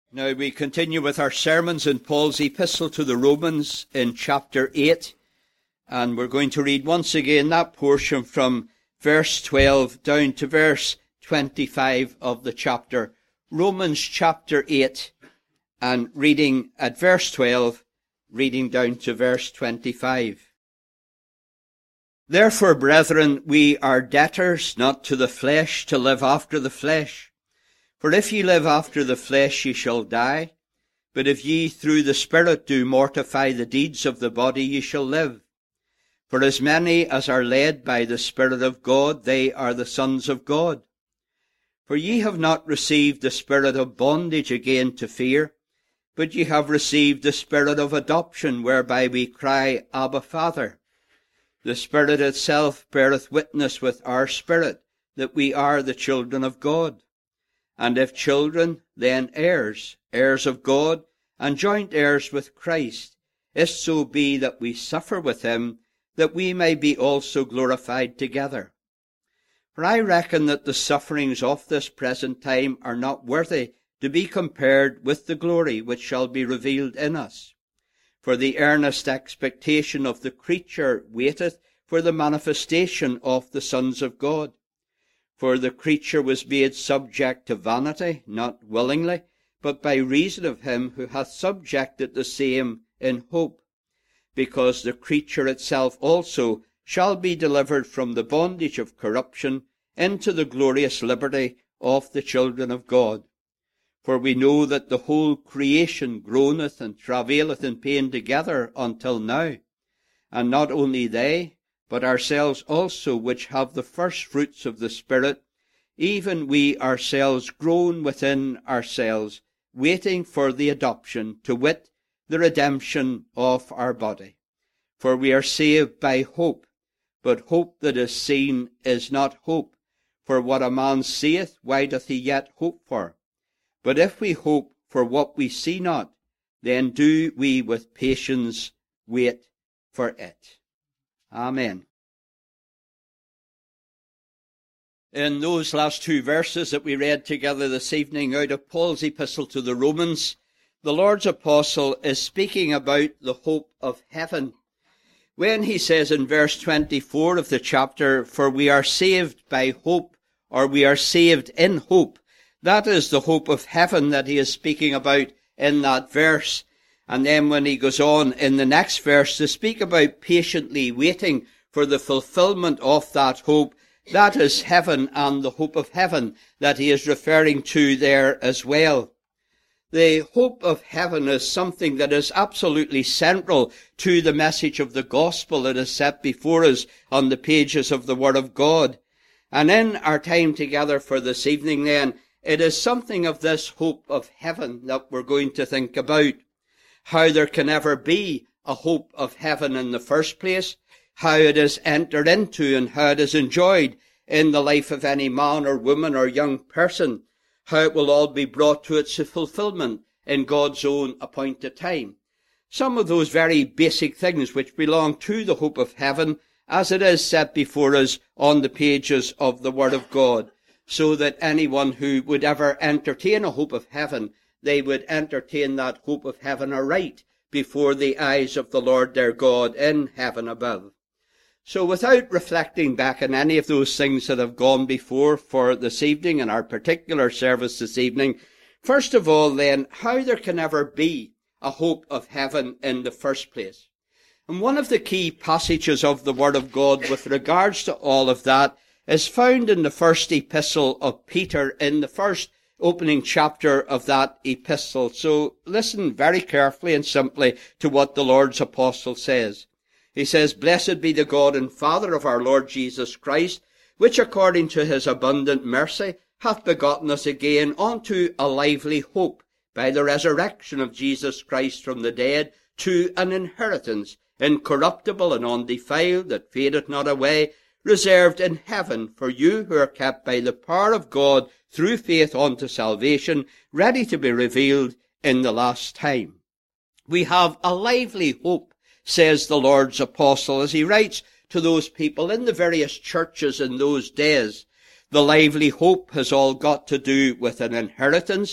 Now we continue with our sermons in Paul's epistle to the Romans in chapter 8, and we're going to read once again that portion from verse 12 down to verse 25 of the chapter. Romans chapter 8, and reading at verse 12, reading down to verse 25. Therefore, brethren, we are debtors not to the flesh to live after the flesh. For if ye live after the flesh, ye shall die. But if ye through the Spirit do mortify the deeds of the body, ye shall live. For as many as are led by the Spirit of God, they are the sons of God. For ye have not received the spirit of bondage again to fear, but ye have received the Spirit of adoption, whereby we cry, Abba, Father. The Spirit itself beareth witness with our spirit that we are the children of God. And if children, then heirs, heirs of God, and joint heirs with Christ, if so be that we suffer with him, that we may be also glorified together. For I reckon that the sufferings of this present time are not worthy to be compared with the glory which shall be revealed in us. For the earnest expectation of the creature waiteth for the manifestation of the sons of God. For the creature was made subject to vanity, not willingly, but by reason of him who hath subjected the same in hope, because the creature itself also shall be delivered from the bondage of corruption into the glorious liberty of the children of God. For we know that the whole creation groaneth and travaileth in pain together until now. And not only they, but ourselves also, which have the first fruits of the Spirit, even we ourselves groan within ourselves, waiting for the adoption, to wit, the redemption of our body. For we are saved by hope, but hope that is seen is not hope. For what a man seeth, why doth he yet hope for? But if we hope for what we see not, then do we with patience wait for it. Amen. In those last two verses that we read together this evening out of Paul's epistle to the Romans, the Lord's apostle is speaking about the hope of heaven. When he says in verse 24 of the chapter, for we are saved by hope, or we are saved in hope, that is the hope of heaven that he is speaking about in that verse. And then when he goes on in the next verse to speak about patiently waiting for the fulfillment of that hope, that is heaven and the hope of heaven that he is referring to there as well. The hope of heaven is something that is absolutely central to the message of the gospel that is set before us on the pages of the Word of God. And in our time together for this evening then, it is something of this hope of heaven that we're going to think about. How there can ever be a hope of heaven in the first place, how it is entered into and how it is enjoyed in the life of any man or woman or young person, how it will all be brought to its fulfillment in God's own appointed time. Some of those very basic things which belong to the hope of heaven as it is set before us on the pages of the Word of God, so that anyone who would ever entertain a hope of heaven, they would entertain that hope of heaven aright before the eyes of the Lord their God in heaven above. So without reflecting back on any of those things that have gone before for this evening and our particular service this evening, first of all then, how there can ever be a hope of heaven in the first place. And one of the key passages of the Word of God with regards to all of that is found in the first epistle of Peter, in the first opening chapter of that epistle. So listen very carefully and simply to what the Lord's apostle says. He says, Blessed be the God and Father of our Lord Jesus Christ, which according to his abundant mercy hath begotten us again unto a lively hope by the resurrection of Jesus Christ from the dead, to an inheritance incorruptible and undefiled, that fadeth not away, reserved in heaven for you who are kept by the power of God through faith unto salvation, ready to be revealed in the last time. We have a lively hope, says the Lord's apostle, as he writes to those people in the various churches in those days. The lively hope has all got to do with an inheritance,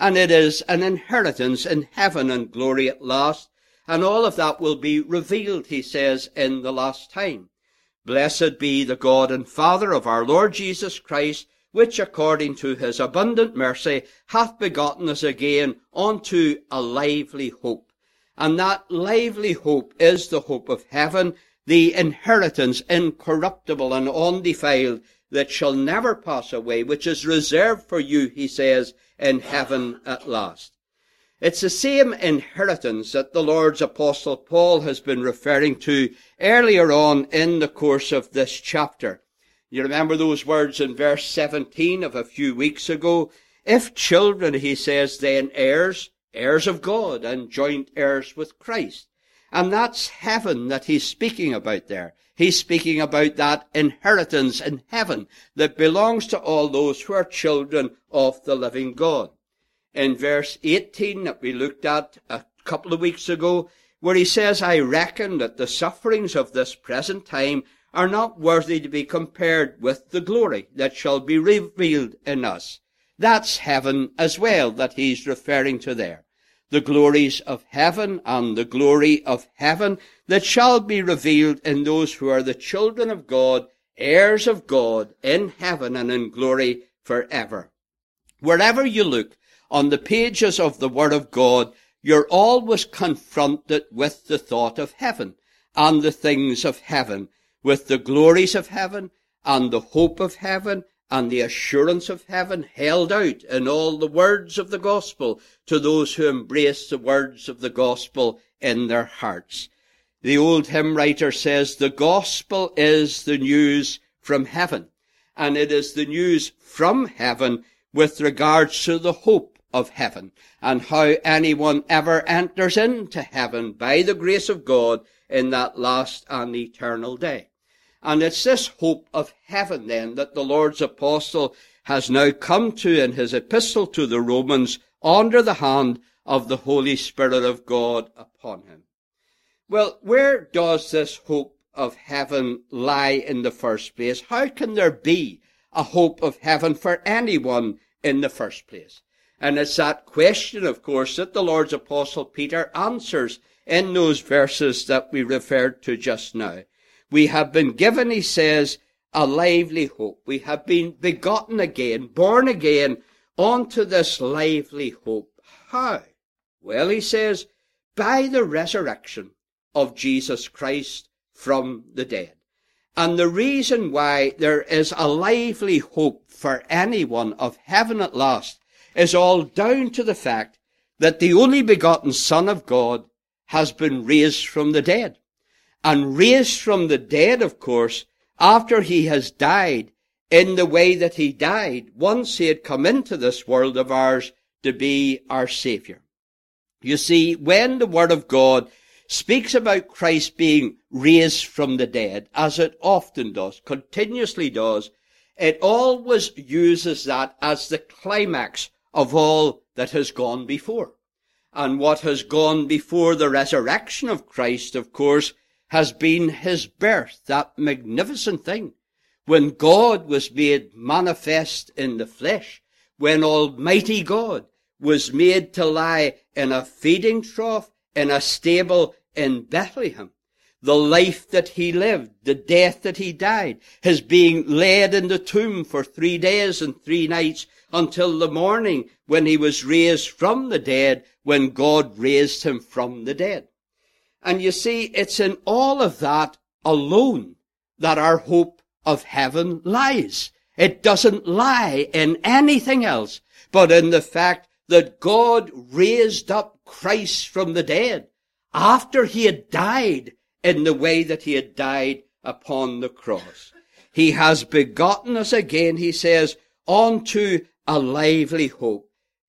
And it is an inheritance in heaven and glory at last. And all of that will be revealed, he says, in the last time. Blessed be the God and Father of our Lord Jesus Christ, which according to his abundant mercy hath begotten us again unto a lively hope. And that lively hope is the hope of heaven, the inheritance incorruptible and undefiled that shall never pass away, which is reserved for you, he says, in heaven at last. It's the same inheritance that the Lord's Apostle Paul has been referring to earlier on in the course of this chapter. You remember those words in verse 17 of a few weeks ago? If children, he says, then heirs, heirs of God, and joint heirs with Christ. And that's heaven that he's speaking about there. He's speaking about that inheritance in heaven that belongs to all those who are children of the living God. In verse 18 that we looked at a couple of weeks ago, where he says, I reckon that the sufferings of this present time are not worthy to be compared with the glory that shall be revealed in us. That's heaven as well that he's referring to there. The glories of heaven and the glory of heaven that shall be revealed in those who are the children of God, heirs of God, in heaven and in glory forever. Wherever you look on the pages of the Word of God, you're always confronted with the thought of heaven and the things of heaven, with the glories of heaven and the hope of heaven and the assurance of heaven held out in all the words of the gospel to those who embrace the words of the gospel in their hearts. The old hymn writer says, the gospel is the news from heaven, and it is the news from heaven with regards to the hope of heaven, and how anyone ever enters into heaven by the grace of God in that last and eternal day. And it's this hope of heaven then that the Lord's apostle has now come to in his epistle to the Romans under the hand of the Holy Spirit of God upon him. Well, where does this hope of heaven lie in the first place? How can there be a hope of heaven for anyone in the first place? And it's that question, of course, that the Lord's apostle Peter answers in those verses that we referred to just now. We have been given, he says, a lively hope. We have been begotten again, born again, onto this lively hope. How? Well, he says, by the resurrection of Jesus Christ from the dead. And the reason why there is a lively hope for anyone of heaven at last is all down to the fact that the only begotten Son of God has been raised from the dead. And raised from the dead, of course, after he has died in the way that he died, once he had come into this world of ours to be our Saviour. You see, when the Word of God speaks about Christ being raised from the dead, as it often does, continuously does, it always uses that as the climax of all that has gone before. And what has gone before the resurrection of Christ, of course, has been his birth, that magnificent thing, when God was made manifest in the flesh, when Almighty God was made to lie in a feeding trough, in a stable in Bethlehem. The life that he lived, the death that he died, his being laid in the tomb for 3 days and 3 nights until the morning when he was raised from the dead, when God raised him from the dead. And you see, it's in all of that alone that our hope of heaven lies. It doesn't lie in anything else, but in the fact that God raised up Christ from the dead after he had died in the way that he had died upon the cross. He has begotten us again, he says, unto a lively hope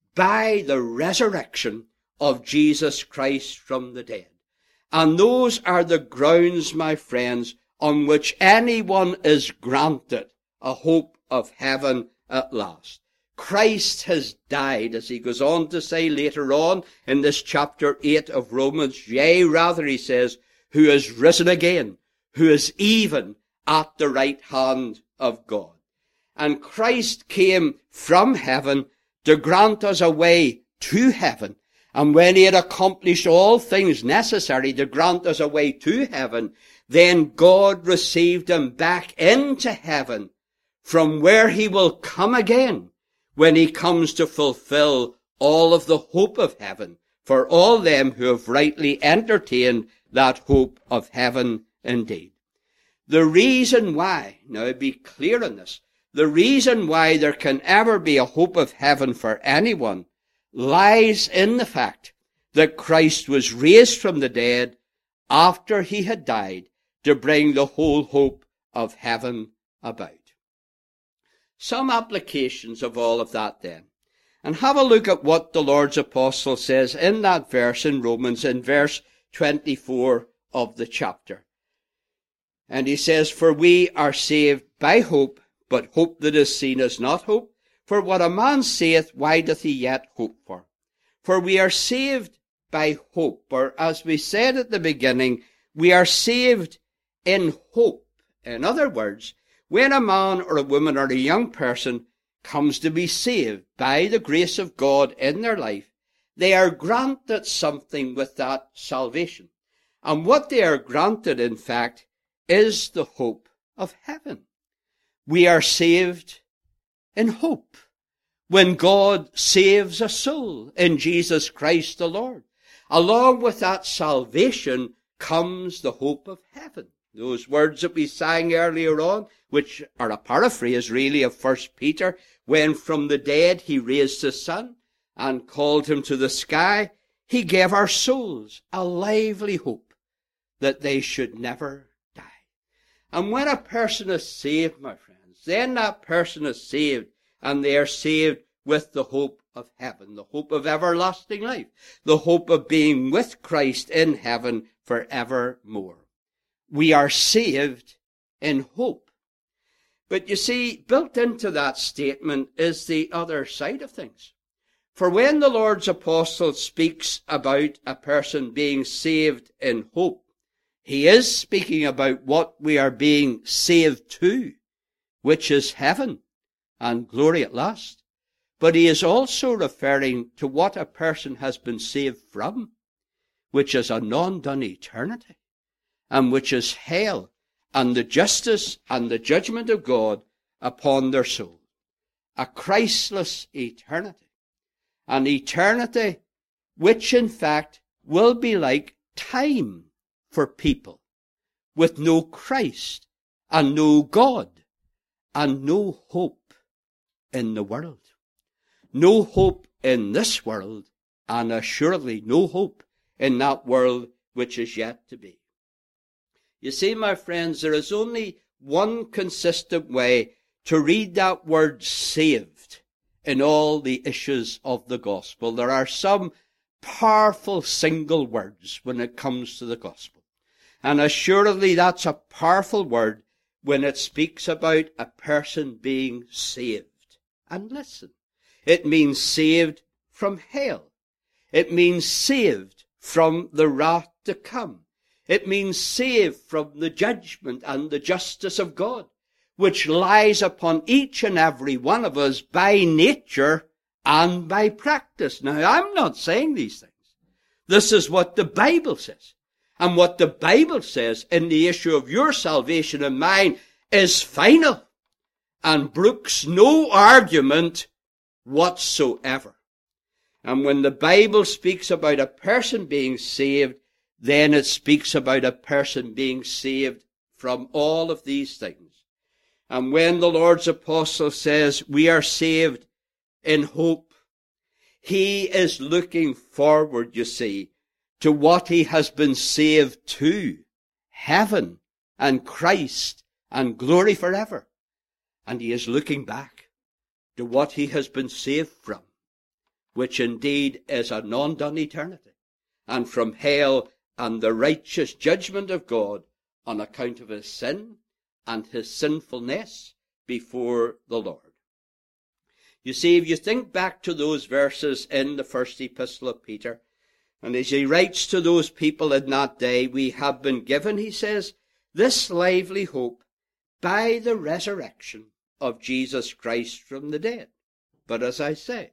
by the resurrection of Jesus Christ from the dead. And those are the grounds, my friends, on which anyone is granted a hope of heaven at last. Christ has died, as he goes on to say later on in this chapter 8 of Romans. Yea, rather, he says, who is risen again, who is even at the right hand of God. And Christ came from heaven to grant us a way to heaven. And when he had accomplished all things necessary to grant us a way to heaven, then God received him back into heaven, from where he will come again when he comes to fulfill all of the hope of heaven for all them who have rightly entertained that hope of heaven indeed. The reason why, now be clear on this, the reason why there can ever be a hope of heaven for anyone lies in the fact that Christ was raised from the dead after he had died to bring the whole hope of heaven about. Some applications of all of that then. And have a look at what the Lord's apostle says in that verse in Romans, in verse 24 of the chapter. And he says, "For we are saved by hope, but hope that is seen is not hope. For what a man saith, why doth he yet hope for? For we are saved by hope." Or as we said at the beginning, we are saved in hope. In other words, when a man or a woman or a young person comes to be saved by the grace of God in their life, they are granted something with that salvation. And what they are granted, in fact, is the hope of heaven. We are saved in hope. When God saves a soul in Jesus Christ the Lord, along with that salvation comes the hope of heaven. Those words that we sang earlier on, which are a paraphrase really of 1 Peter, when from the dead he raised his Son and called him to the sky, he gave our souls a lively hope that they should never die. And when a person is saved, my friends, then that person is saved, and they are saved with the hope of heaven, the hope of everlasting life, the hope of being with Christ in heaven forevermore. We are saved in hope. But you see, built into that statement is the other side of things. For when the Lord's apostle speaks about a person being saved in hope, he is speaking about what we are being saved to, which is heaven and glory at last. But he is also referring to what a person has been saved from, which is a non-done eternity, and which is hell and the justice and the judgment of God upon their soul. A Christless eternity. An eternity which in fact will be like time for people, with no Christ and no God and no hope in the world. No hope in this world, and assuredly no hope in that world which is yet to be. You see, my friends, there is only one consistent way to read that word saved in all the issues of the gospel. There are some powerful single words when it comes to the gospel. And assuredly that's a powerful word when it speaks about a person being saved. And listen, it means saved from hell. It means saved from the wrath to come. It means saved from the judgment and the justice of God, which lies upon each and every one of us by nature and by practice. Now, I'm not saying these things. This is what the Bible says. And what the Bible says in the issue of your salvation and mine is final and brooks no argument whatsoever. And when the Bible speaks about a person being saved, then it speaks about a person being saved from all of these things. And when the Lord's apostle says we are saved in hope, he is looking forward, you see, to what he has been saved to, heaven and Christ and glory forever. And he is looking back to what he has been saved from, which indeed is a non-done eternity, and from hell and the righteous judgment of God on account of his sin and his sinfulness before the Lord. You see, if you think back to those verses in the first epistle of Peter, and as he writes to those people in that day, we have been given, he says, this lively hope by the resurrection of Jesus Christ from the dead. But as I say,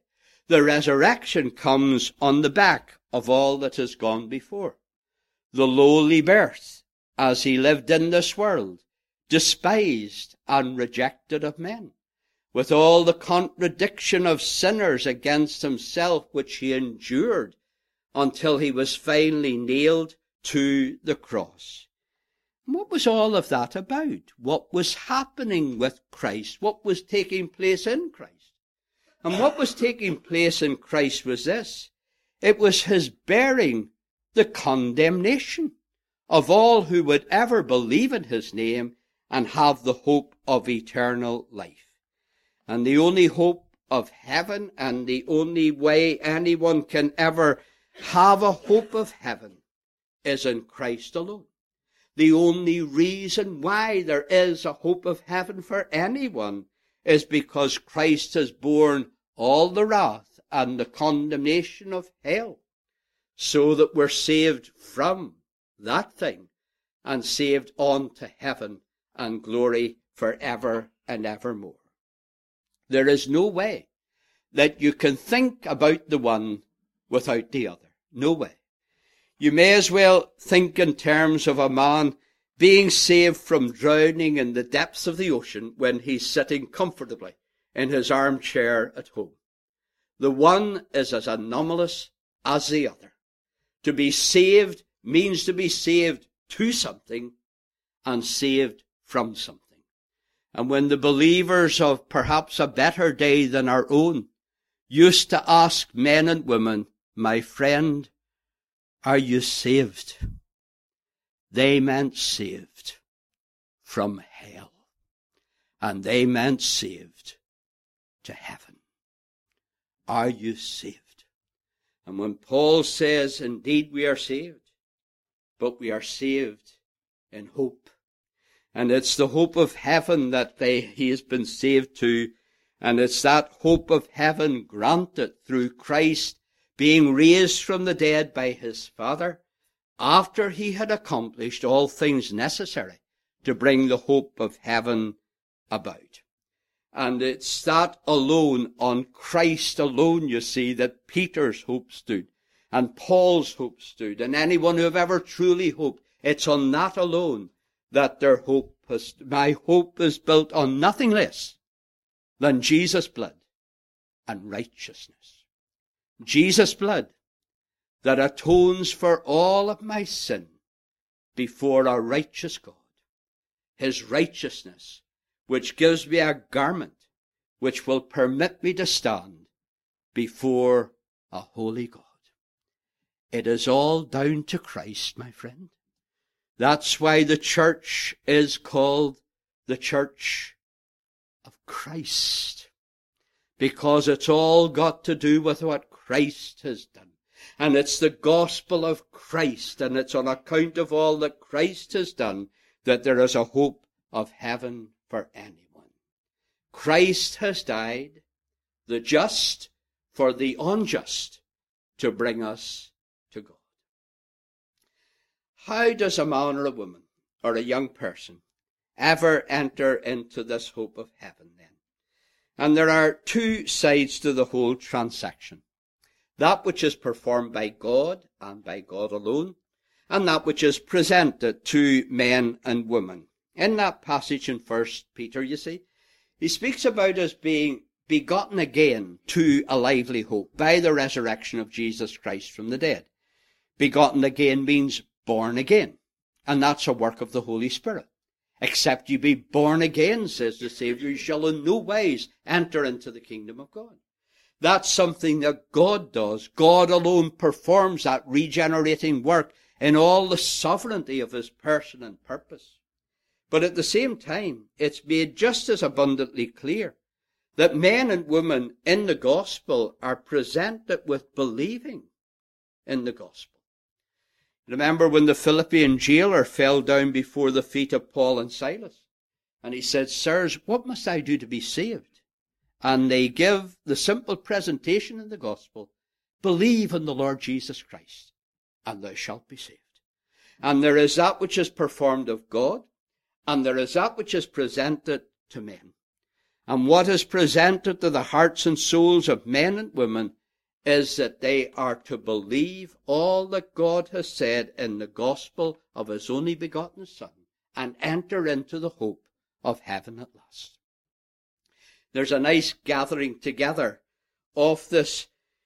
The resurrection comes on the back of all that has gone before. The lowly birth, as he lived in this world, despised and rejected of men, with all the contradiction of sinners against himself which he endured until he was finally nailed to the cross. And what was all of that about? What was happening with Christ? What was taking place in Christ? And what was taking place in Christ was this. It was his bearing the condemnation of all who would ever believe in his name and have the hope of eternal life. And the only hope of heaven and the only way anyone can ever have a hope of heaven is in Christ alone. The only reason why there is a hope of heaven for anyone is because Christ has borne all the wrath and the condemnation of hell, so that we're saved from that thing and saved on to heaven and glory forever and evermore. There is no way that you can think about the one without the other. No way. You may as well think in terms of a man being saved from drowning in the depths of the ocean when he's sitting comfortably in his armchair at home. The one is as anomalous as the other. To be saved means to be saved to something and saved from something. And when the believers of perhaps a better day than our own used to ask men and women, "My friend, are you saved?" they meant saved from hell. And they meant saved to heaven. Are you saved? And when Paul says, indeed we are saved, but we are saved in hope. And it's the hope of heaven that he has been saved to. And it's that hope of heaven granted through Christ being raised from the dead by his Father, after he had accomplished all things necessary to bring the hope of heaven about. And it's that alone, on Christ alone, you see, that Peter's hope stood, and Paul's hope stood, and anyone who have ever truly hoped. It's on that alone that their hope has. My hope is built on nothing less than Jesus' blood and righteousness. Jesus' blood that atones for all of my sin before a righteous God. His righteousness, which gives me a garment which will permit me to stand before a holy God. It is all down to Christ, my friend. That's why the church is called the Church of Christ. Because it's all got to do with what Christ has done. And it's the gospel of Christ, and it's on account of all that Christ has done that there is a hope of heaven for anyone. Christ has died, the just for the unjust, to bring us to God. How does a man or a woman or a young person ever enter into this hope of heaven then? And there are two sides to the whole transaction. That which is performed by God and by God alone, and that which is presented to men and women. In that passage in 1 Peter, you see, he speaks about us being begotten again to a lively hope by the resurrection of Jesus Christ from the dead. Begotten again means born again, and that's a work of the Holy Spirit. Except you be born again, says the Saviour, you shall in no wise enter into the kingdom of God. That's something that God does. God alone performs that regenerating work in all the sovereignty of his person and purpose. But at the same time, it's made just as abundantly clear that men and women in the gospel are presented with believing in the gospel. Remember when the Philippian jailer fell down before the feet of Paul and Silas, and he said, "Sirs, what must I do to be saved?" And they give the simple presentation in the gospel, "Believe in the Lord Jesus Christ, and thou shalt be saved." And there is that which is performed of God, and there is that which is presented to men. And what is presented to the hearts and souls of men and women is that they are to believe all that God has said in the gospel of his only begotten Son and enter into the hope of heaven at last. There's a nice gathering together of this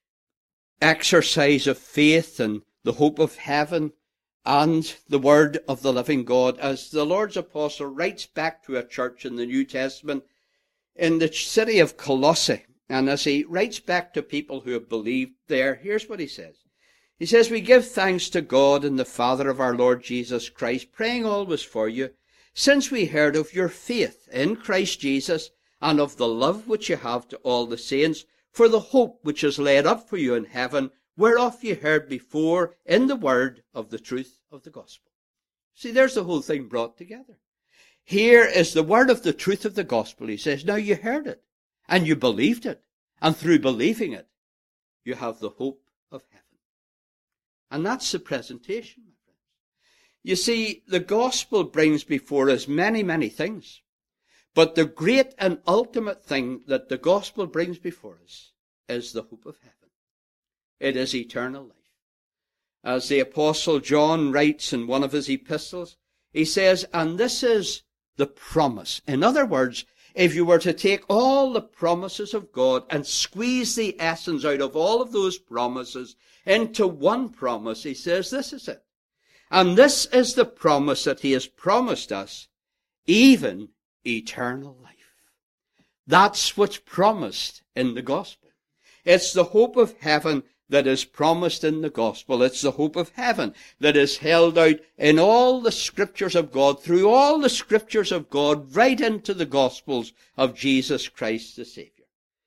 exercise of faith and the hope of heaven and the word of the living God as the Lord's apostle writes back to a church in the New Testament in the city of Colossae. And as he writes back to people who have believed there, here's what he says. He says, "We give thanks to God and the Father of our Lord Jesus Christ, praying always for you, since we heard of your faith in Christ Jesus and of the love which you have to all the saints, for the hope which is laid up for you in heaven, whereof you heard before in the word of the truth of the gospel." See, there's the whole thing brought together. Here is the word of the truth of the gospel. He says, now you heard it, and you believed it, and through believing it, you have the hope of heaven. And that's the presentation, my friends. You see, the gospel brings before us many, many things. But the great and ultimate thing that the gospel brings before us is the hope of heaven. It is eternal life. As the Apostle John writes in one of his epistles, he says, and this is the promise. In other words, if you were to take all the promises of God and squeeze the essence out of all of those promises into one promise, he says, this is it. And this is the promise that he has promised us, even eternal life. That's what's promised in the gospel. It's the hope of heaven that is promised in the gospel. It's the hope of heaven that is held out in all the scriptures of God, through all the scriptures of God, right into the gospels of Jesus Christ the Savior.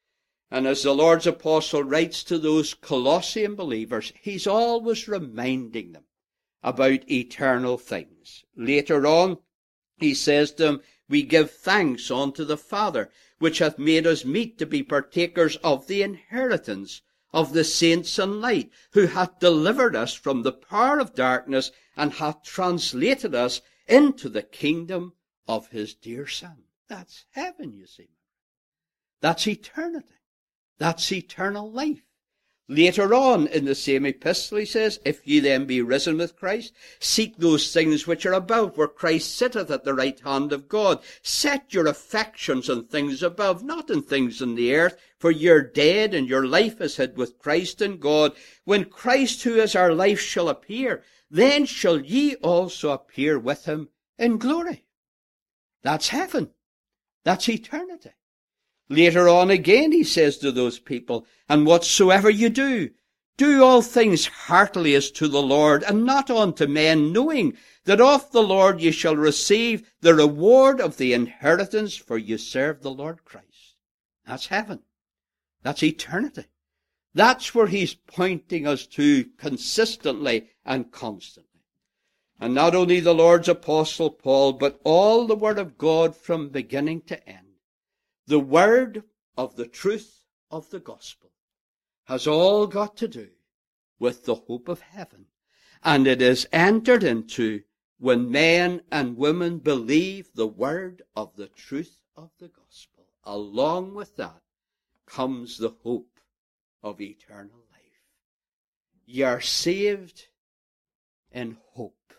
And as the Lord's apostle writes to those Colossian believers, he's always reminding them about eternal things. Later on, he says to them, we give thanks unto the Father, which hath made us meet to be partakers of the inheritance of the saints in light, who hath delivered us from the power of darkness, and hath translated us into the kingdom of his dear Son. That's heaven, you see. That's eternity. That's eternal life. Later on in the same epistle he says, if ye then be risen with Christ, seek those things which are above, where Christ sitteth at the right hand of God. Set your affections on things above, not on things on the earth, for you're dead, and your life is hid with Christ in God. When Christ, who is our life, shall appear, then shall ye also appear with him in glory. That's heaven. That's eternity. Later on again he says to those people, and whatsoever you do, do all things heartily as to the Lord, and not unto men, knowing that of the Lord ye shall receive the reward of the inheritance, for ye serve the Lord Christ. That's heaven. That's eternity. That's where he's pointing us to consistently and constantly. And not only the Lord's apostle Paul, but all the word of God from beginning to end. The word of the truth of the gospel has all got to do with the hope of heaven. And it is entered into when men and women believe the word of the truth of the gospel. Along with that comes the hope of eternal life. Ye are saved in hope.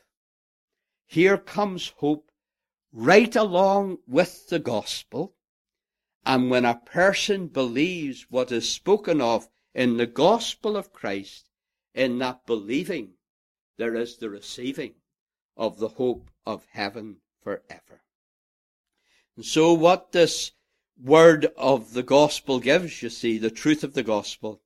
Here comes hope right along with the gospel. And when a person believes what is spoken of in the gospel of Christ, in that believing, there is the receiving of the hope of heaven forever. And so what this word of the gospel gives, you see, the truth of the gospel,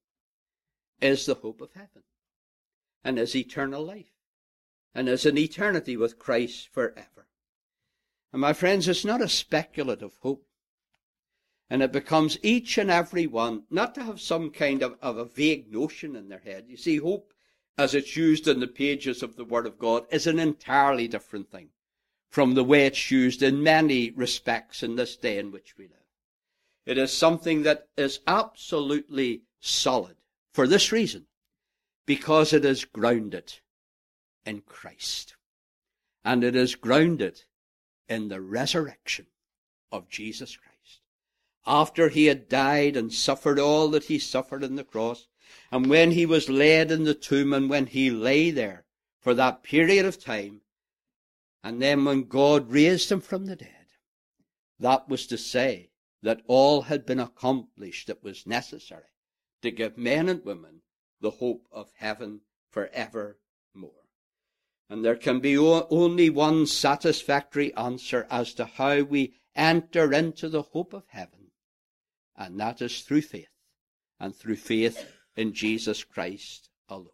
is the hope of heaven, and is eternal life, and is an eternity with Christ forever. And my friends, it's not a speculative hope. And it becomes each and every one not to have some kind of a vague notion in their head. You see, hope, as it's used in the pages of the Word of God, is an entirely different thing from the way it's used in many respects in this day in which we live. It is something that is absolutely solid for this reason, because it is grounded in Christ. And it is grounded in the resurrection of Jesus Christ. After he had died and suffered all that he suffered on the cross, And when he was laid in the tomb, and when he lay there for that period of time, and then when God raised him from the dead, that was to say that all had been accomplished that was necessary to give men and women the hope of heaven forevermore. And there can be only one satisfactory answer as to how we enter into the hope of heaven, and that is through faith, and through faith in Jesus Christ alone.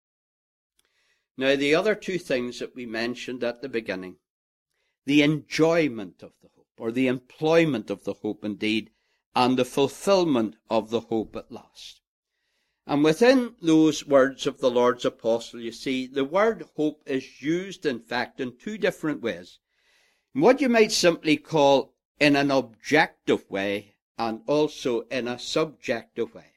Now, the other two things that we mentioned at the beginning, the enjoyment of the hope, or the employment of the hope indeed, and the fulfillment of the hope at last. And within those words of the Lord's apostle, you see, the word hope is used, in fact, in two different ways. What you might simply call in an objective way, and also in a subjective way.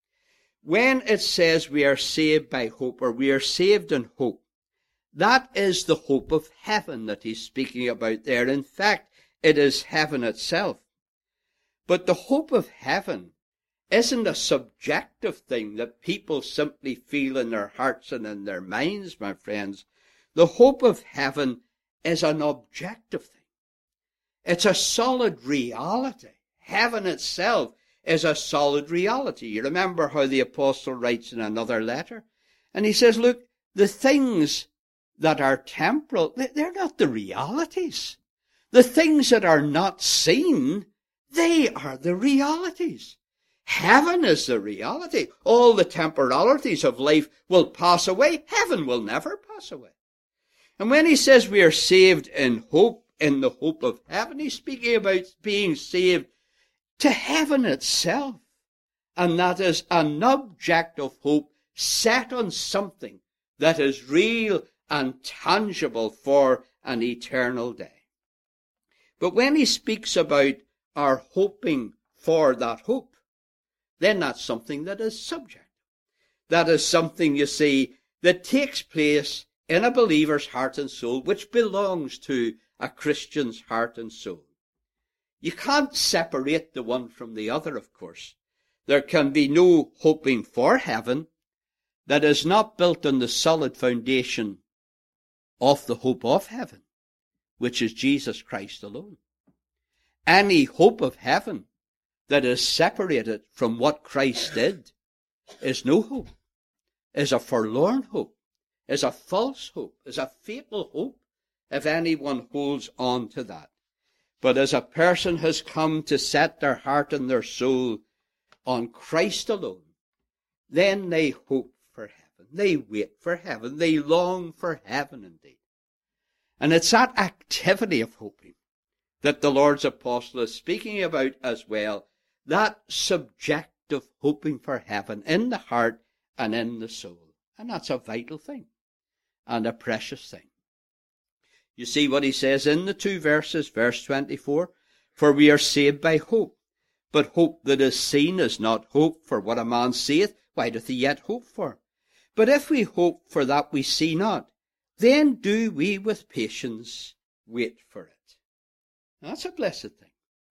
When it says we are saved by hope, or we are saved in hope, that is the hope of heaven that he's speaking about there. In fact, it is heaven itself. But the hope of heaven isn't a subjective thing that people simply feel in their hearts and in their minds, my friends. The hope of heaven is an objective thing. It's a solid reality. Heaven itself is a solid reality. You remember how the apostle writes in another letter? And he says, look, the things that are temporal, they're not the realities. The things that are not seen, they are the realities. Heaven is the reality. All the temporalities of life will pass away. Heaven will never pass away. And when he says we are saved in hope, in the hope of heaven, he's speaking about being saved to heaven itself. And that is an object of hope set on something that is real and tangible for an eternal day. But when he speaks about our hoping for that hope, then that's something that is subject. That is something, you see, that takes place in a believer's heart and soul, which belongs to a Christian's heart and soul. You can't separate the one from the other, of course. There can be no hoping for heaven that is not built on the solid foundation of the hope of heaven, which is Jesus Christ alone. Any hope of heaven that is separated from what Christ did is no hope, is a forlorn hope, is a false hope, is a fatal hope, if anyone holds on to that. But as a person has come to set their heart and their soul on Christ alone, then they hope for heaven. They wait for heaven. They long for heaven indeed. And it's that activity of hoping that the Lord's apostle is speaking about as well, that subjective hoping for heaven in the heart and in the soul. And that's a vital thing and a precious thing. You see what he says in the two verses, verse 24, for we are saved by hope. But hope that is seen is not hope, for what a man seeth, why doth he yet hope for? But if we hope for that we see not, then do we with patience wait for it. That's a blessed thing.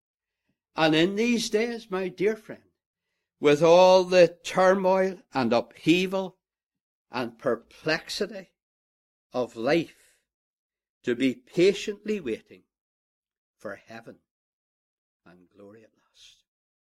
And in these days, my dear friend, with all the turmoil and upheaval and perplexity of life, to be patiently waiting for heaven and glory at last.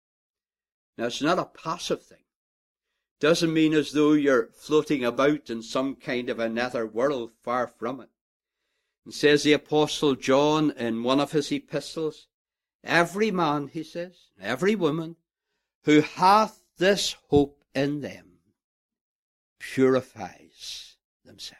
Now, it's not a passive thing. Doesn't mean as though you're floating about in some kind of another world, far from it. And says the Apostle John in one of his epistles, every man, he says, every woman who hath this hope in them purifies themselves.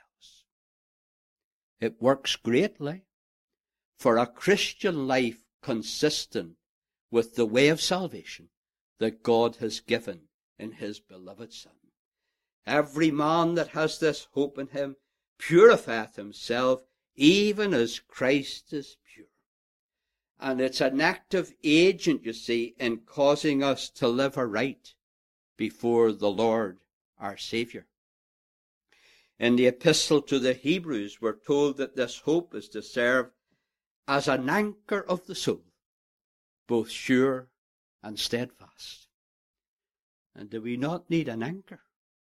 It works greatly for a Christian life consistent with the way of salvation that God has given in his beloved Son. Every man that has this hope in him purifieth himself, even as Christ is pure. And it's an active agent, you see, in causing us to live aright before the Lord our Saviour. In the epistle to the Hebrews, we're told that this hope is to serve as an anchor of the soul, both sure and steadfast. And do we not need an anchor?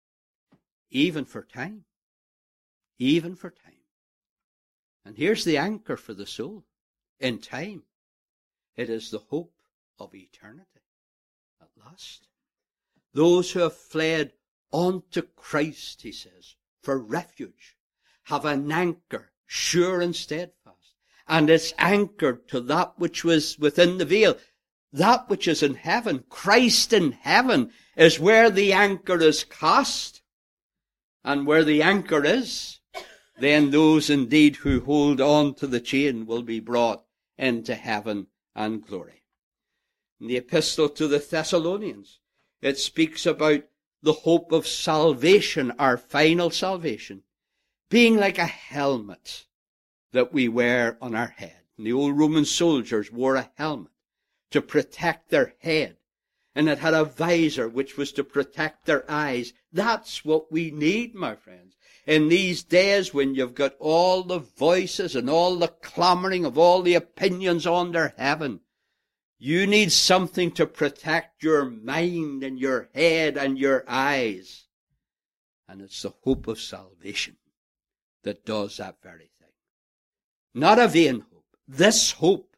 Even for time. Even for time. And here's the anchor for the soul. In time, it is the hope of eternity at last. Those who have fled unto Christ, he says, for refuge, have an anchor sure and steadfast. And it's anchored to that which was within the veil, that which is in heaven. Christ in heaven is where the anchor is cast. And where the anchor is, then those indeed who hold on to the chain will be brought into heaven and glory. In the epistle to the Thessalonians, it speaks about the hope of salvation, our final salvation, being like a helmet that we wear on our head. And the old Roman soldiers wore a helmet to protect their head, and it had a visor which was to protect their eyes. That's what we need, my friends. In these days when you've got all the voices and all the clamoring of all the opinions under heaven, you need something to protect your mind and your head and your eyes. And it's the hope of salvation that does that very thing. Not a vain hope. This hope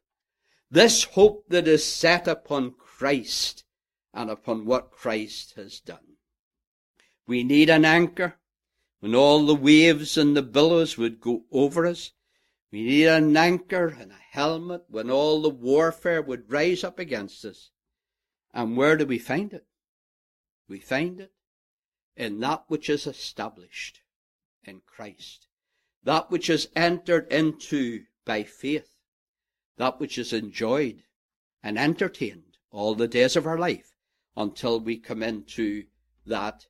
that is set upon Christ and upon what Christ has done. We need an anchor when all the waves and the billows would go over us. We need an anchor and a helmet when all the warfare would rise up against us. And where do we find it? We find it in that which is established in Christ. That which is entered into by faith. That which is enjoyed and entertained all the days of our life until we come into that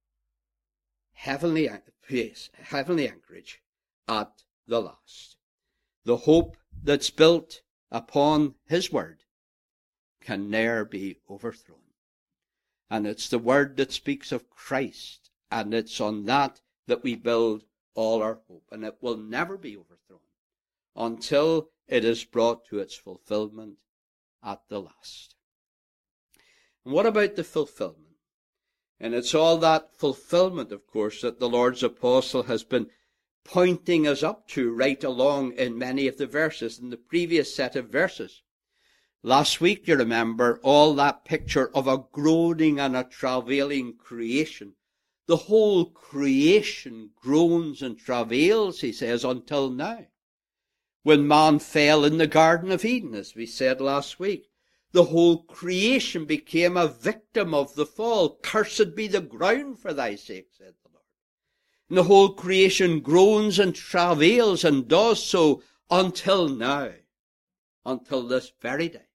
heavenly place, heavenly anchorage at the last. The hope that's built upon his word can ne'er be overthrown. And it's the word that speaks of Christ, and it's on that we build all our hope. And it will never be overthrown until it is brought to its fulfillment at the last. And what about the fulfillment? And it's all that fulfillment, of course, that the Lord's apostle has been pointing us up to right along in many of the verses, in the previous set of verses. Last week, you remember, all that picture of a groaning and a travailing creation. The whole creation groans and travails, he says, until now. When man fell in the Garden of Eden, as we said last week, the whole creation became a victim of the fall. Cursed be the ground for thy sake, said the Lord. And the whole creation groans and travails and does so until now, until this very day.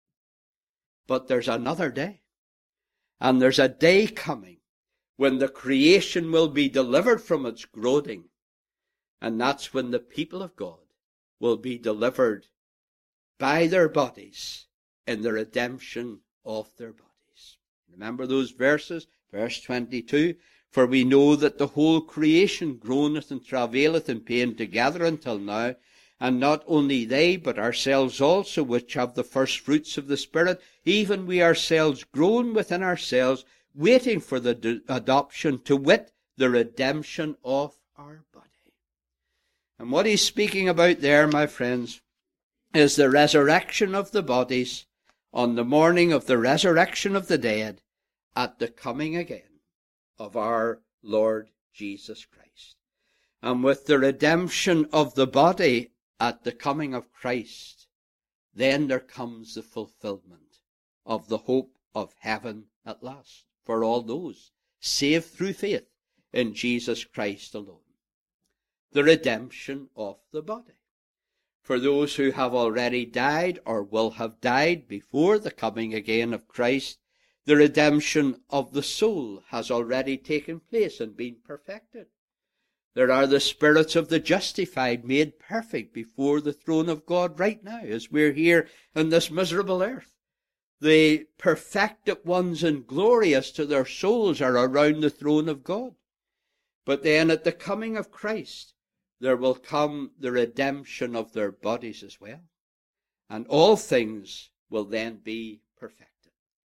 But there's another day, and there's a day coming when the creation will be delivered from its groaning, and that's when the people of God will be delivered by their bodies in the redemption of their bodies. Remember those verses? Verse 22, for we know that the whole creation groaneth and travaileth in pain together until now, and not only they, but ourselves also, which have the first fruits of the Spirit, even we ourselves groan within ourselves, waiting for the adoption, to wit, the redemption of our body. And what he's speaking about there, my friends, is the resurrection of the bodies on the morning of the resurrection of the dead at the coming again of our Lord Jesus Christ. And with the redemption of the body at the coming of Christ, then there comes the fulfillment of the hope of heaven at last for all those saved through faith in Jesus Christ alone. The redemption of the body. For those who have already died or will have died before the coming again of Christ, the redemption of the soul has already taken place and been perfected. There are the spirits of the justified made perfect before the throne of God right now, as we're here on this miserable earth. The perfected ones in glory as to their souls are around the throne of God. But then at the coming of Christ, there will come the redemption of their bodies as well. And all things will then be perfected.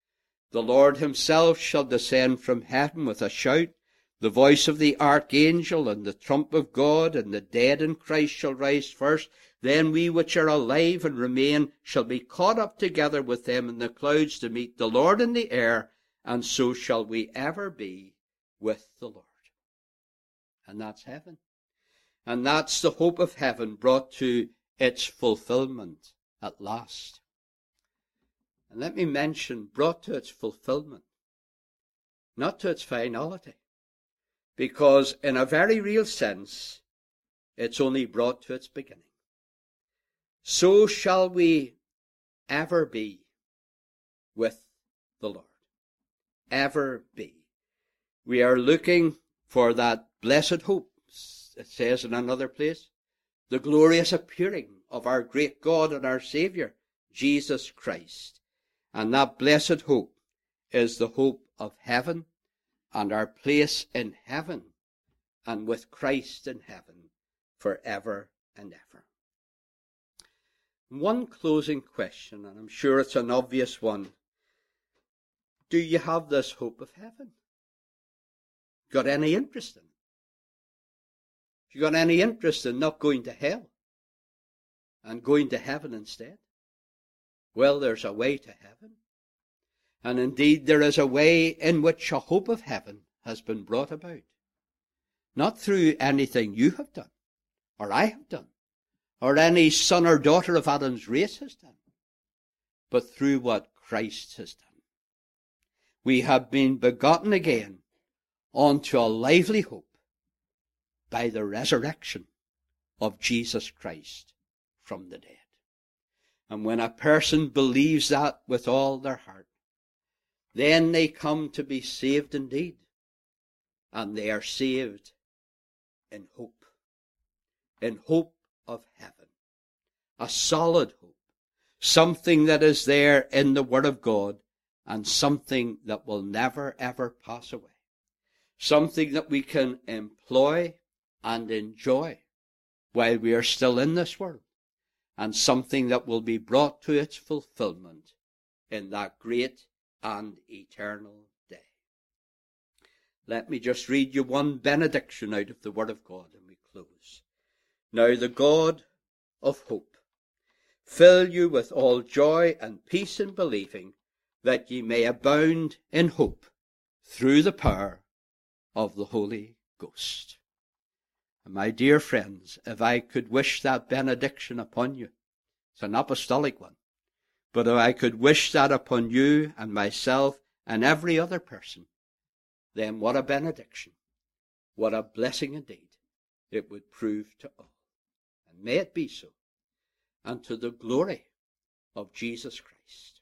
The Lord himself shall descend from heaven with a shout, the voice of the archangel, and the trump of God, and the dead in Christ shall rise first. Then we which are alive and remain shall be caught up together with them in the clouds to meet the Lord in the air, and so shall we ever be with the Lord. And that's heaven. And that's the hope of heaven brought to its fulfillment at last. And let me mention, brought to its fulfillment, not to its finality, because in a very real sense, it's only brought to its beginning. So shall we ever be with the Lord. Ever be. We are looking for that blessed hope, it says in another place, the glorious appearing of our great God and our Saviour, Jesus Christ. And that blessed hope is the hope of heaven and our place in heaven and with Christ in heaven forever and ever. One closing question, and I'm sure it's an obvious one. Do you have this hope of heaven? Got any interest in it? Have you got any interest in not going to hell and going to heaven instead? Well, there's a way to heaven. And indeed, there is a way in which a hope of heaven has been brought about. Not through anything you have done, or I have done, or any son or daughter of Adam's race has done, but through what Christ has done. We have been begotten again unto a lively hope by the resurrection of Jesus Christ from the dead. And when a person believes that with all their heart, then they come to be saved indeed. And they are saved in hope of heaven. A solid hope. Something that is there in the Word of God, and something that will never ever pass away. Something that we can employ and enjoy while we are still in this world. And something that will be brought to its fulfillment in that great and eternal day. Let me just read you one benediction out of the Word of God and we close. Now the God of hope fill you with all joy and peace in believing, that ye may abound in hope through the power of the Holy Ghost. And my dear friends, if I could wish that benediction upon you, it's an apostolic one, but if I could wish that upon you and myself and every other person, then what a benediction, what a blessing indeed it would prove to all. And may it be so, and to the glory of Jesus Christ.